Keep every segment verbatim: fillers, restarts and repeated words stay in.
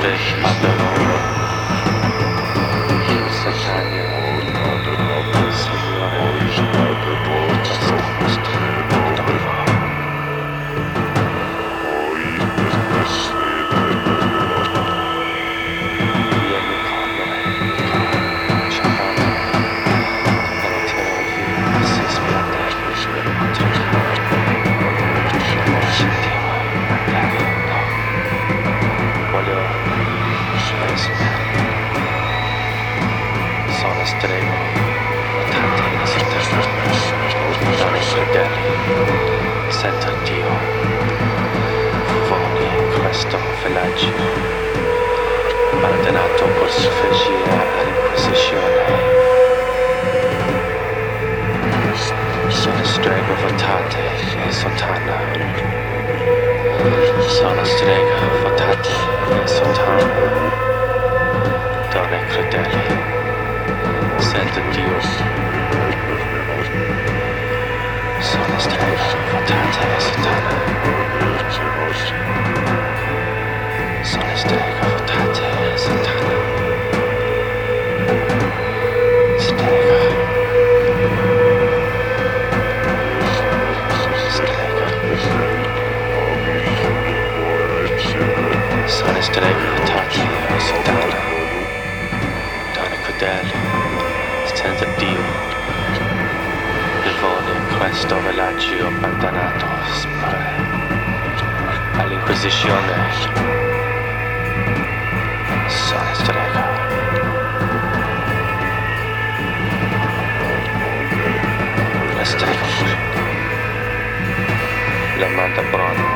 Sento Dio, foni questo villaggio, abbandonato por sfuggire all'Inquisizione. Sono strega votate e sontana, sono strega votate e sontana, donne crudeli, sento Dio. Sono strega votate e sontana, sono strega votate e sontana, strega, strega, sono strega votate e sontana, donne crudeli, senza Dio. Vivone in questo villaggio abbandonato all'Inquisizione. Sono strega. La strega fuori. La manda Bruno.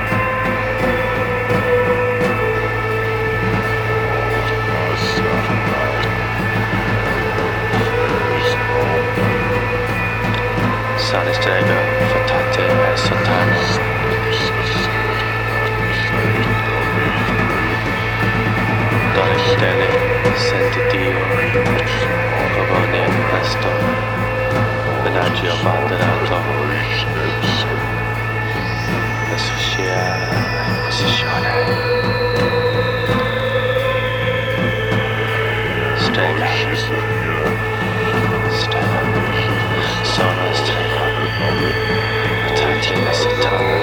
Sono strega votate e sontana, donne crudeli, senti Dio, provone in questo villaggio abbandonato, la scia Inquisizione. Strega, strega, sono strega. Votate e sontana,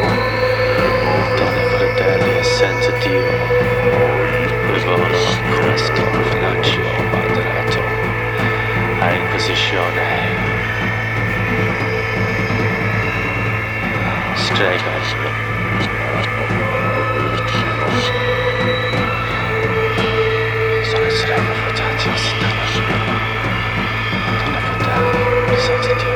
donne crudeli e senza Dio, vivono in questo villaggio abbandonato all'Inquisizione. Strega, sono strega votate e sontana, donne crudeli e senza Dio.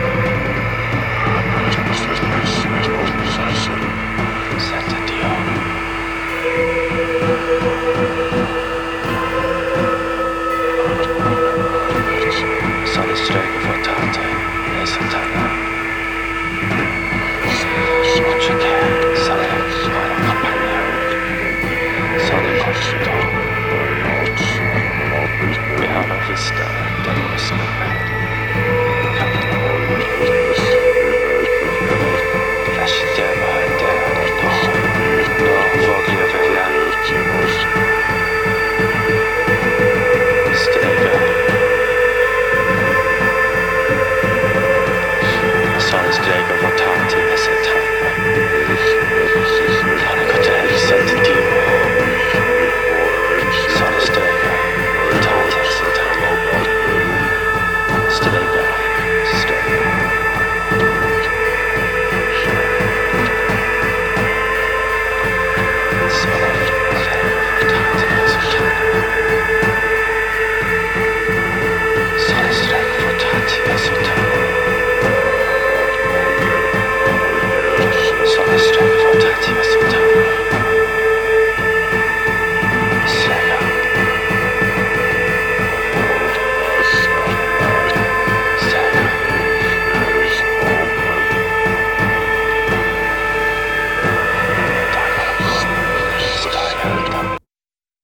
Santa Dio. Sono strega votate e sontana. Oggi che sarei buona compagnia. Sono in consulto.